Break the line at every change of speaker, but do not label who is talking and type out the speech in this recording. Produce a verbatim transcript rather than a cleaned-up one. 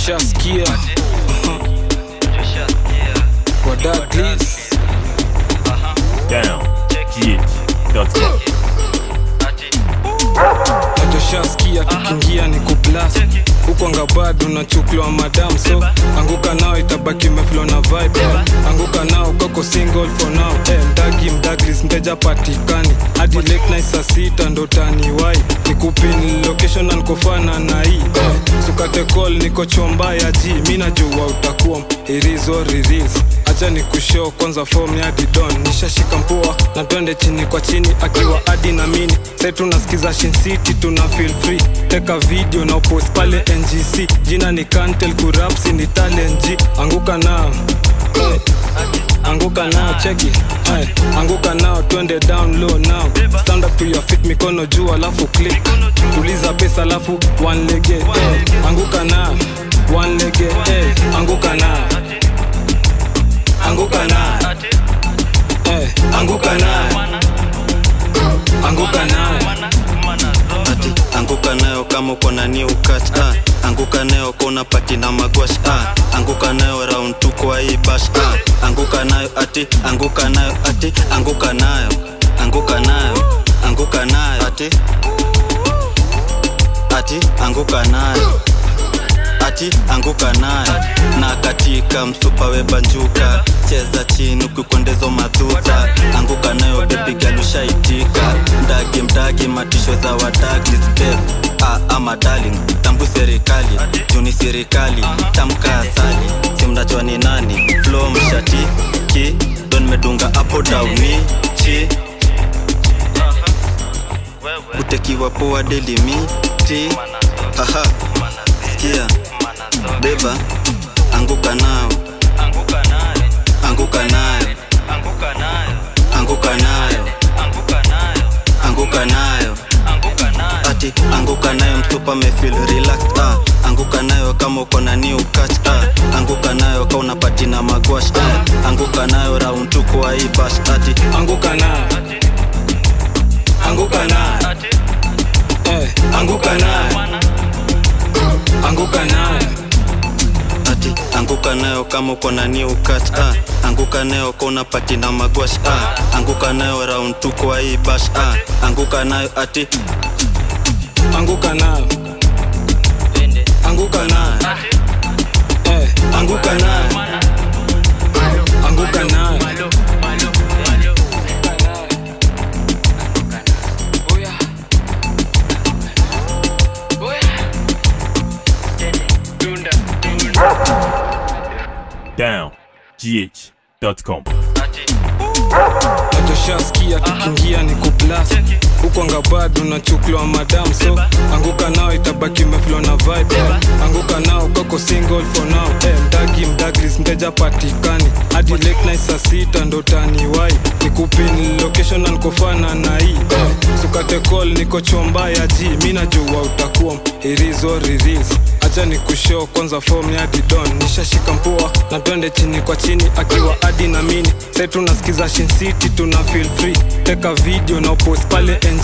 Joshaskia Kwa Douglas
Down G H dot com.
Joshaskia kikingia ni kublast huko ngabado na chuklo wa madam. So anguka nao itabaki meflow na vibe, yeah. Anguka nao koko single for now, hey, mdagi mdaglis mteja patikani hadi late night saa sita ndo tani wai. Nikupin location na nkofana na hii, hey. Sukate call niko chomba ya G. Mina jua utakuwa irizo riris. Acha ni kushow kwanza form ya didon. Nishashika mpua na twende chini kwa chini akiwa adi na mini. Say tunasikiza Shin City tuna feel free. Teka video na post pale N G C. Jina ni Kantel kurapsi ni talent G. Anguka nao, hey. Anguka nao cheki, hey. Anguka nao twende down low now. Stand up to your feet mikono juu alafu click. Tuliza pesa alafu one leg, hey. Anguka nao one leg, hey. Anguka nao Anguka nao, hey. Anguka nao Anguka nao
ati anguka nayo kama uko na new catch, ah. Anguka nayo kona pati na magwash, ah. Anguka nayo round two kwa hii bash, ah. Anguka nayo ati anguka nayo ati anguka nayo anguka nayo anguka nayo ati ati anguka nayo ati anguka nayo na katika msupa webanjuka cheza chini ukikondezo madhuta. Anguka nayo baby girl ushaitika mdagi mdagi matisho za wadagi step, ah, ama darling tambu serikali juni serikali tamka asali simnajua ni nani flow mshati ki don medunga hapo downi chi utekiwa poa delimiti, haha sikia beba anguka nao anguka nayo anguka nayo anguka nayo anguka nayo ati anguka nayo msupa me feel relaxed, ah. Anguka nayo kama uko na new catch, ah. Anguka nayo kama unapati na magwash, ah. Anguka nayo round two kwa hii bash ati
Anguka nao Anguka nao, hey. Anguka nao Anguka nao
ati anguka nayo kama uko na new catch, ah. Anguka nayo kona pati na magwash, ah. Anguka nayo round two kwa hii bash, ah. Anguka nayo ati
Anguka nao Anguka nao, hey. Anguka nao Anguka nao
Down G H dot com.
Joshaskia kikingia ni kublast huko ngabado na chuklo wa madam. So anguka nao itabaki meflow na vibe, yeah. Anguka nao koko single for now, hey. Mdagi mdaglis mteja patikani hadi late night saa sita ndo tani wai. Nikupin location na nkofana na hii, hey. Sukate call niko chomba ya G. Mina jua utakuwa irizo riris. Acha ni kushow kwanza form ya didon. Nishashika mpua na twende chini kwa chini akiwa adi na mini. Say tunasikiza Shin City tuna feel free. Teka video na post pale N G C.